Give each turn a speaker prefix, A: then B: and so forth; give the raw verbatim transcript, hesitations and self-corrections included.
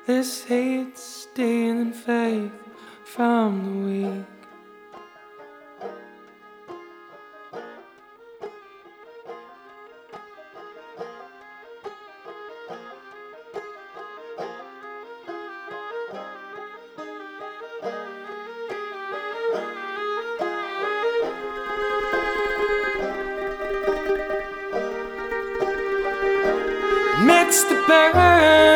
A: This hate stealing faith from the weak. Amidst the burn